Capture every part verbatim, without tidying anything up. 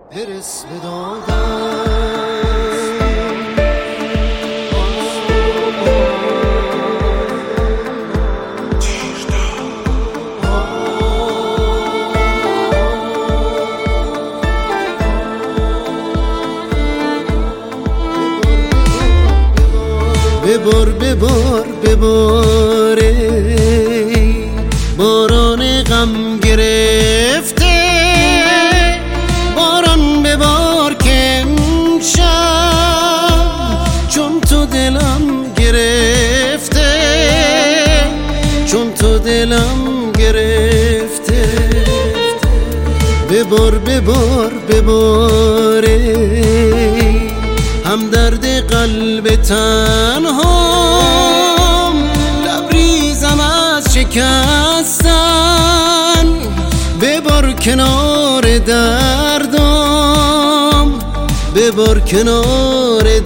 برس به دادم ببار ببار بباره باران غم گرفته، باران ببار که امشب چون تو دلم گرفته، چون تو دلم گرفته. ببار ببار بباره همدرد قلب تنهام، لبریزم از شکستن، ببار کنار دردم، ببار کنار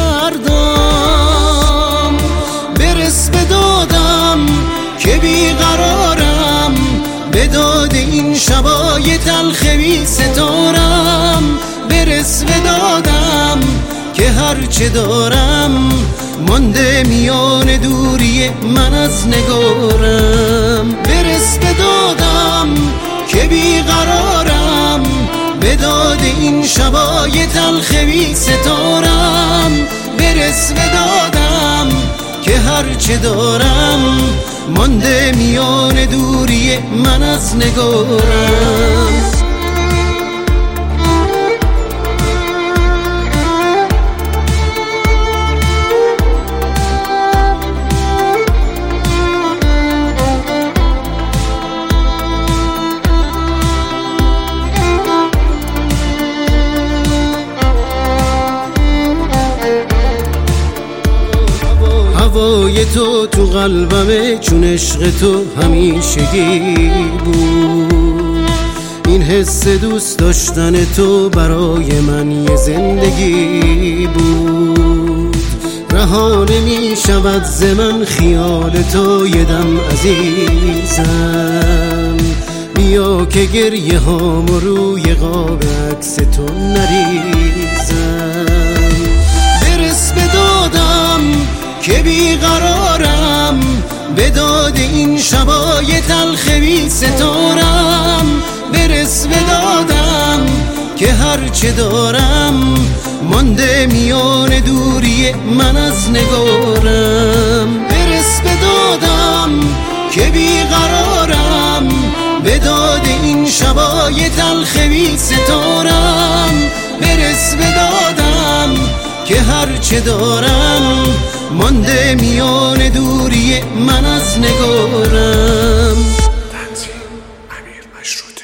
دردم. برس به دادم که بیقرارم، به داد این شبای تلخ بی ستارم. برس به دادم که هرچه دارم مانده میان دوری من از نگارم. برس به دادم که بیقرارم، به داد این شبای تلخ بی ستارم. برس به دادم که هرچه دارم مانده میان دوری من از نگارم. هوای تو تو قلبمه چون عشق تو همیشگی بود. این حس دوست داشتن تو برای من یه زندگی بود. رها نمی شود ز من خیال تو یه دم عزیزم. بیا که گریه هام روی قاب عکس تو نریزم. برس به دادم که بیقرارم، به داد این شبای تلخ بی ستارم. برس به دادم که هرچه دارم مانده میان دوری من از نگارم. برس به دادم که بیقرارم، به داد این شبای تلخ بی ستارم. برس به دادم که هرچه دارم مانده میان دوری من از نگارم. تنظیم امیر مشروطه.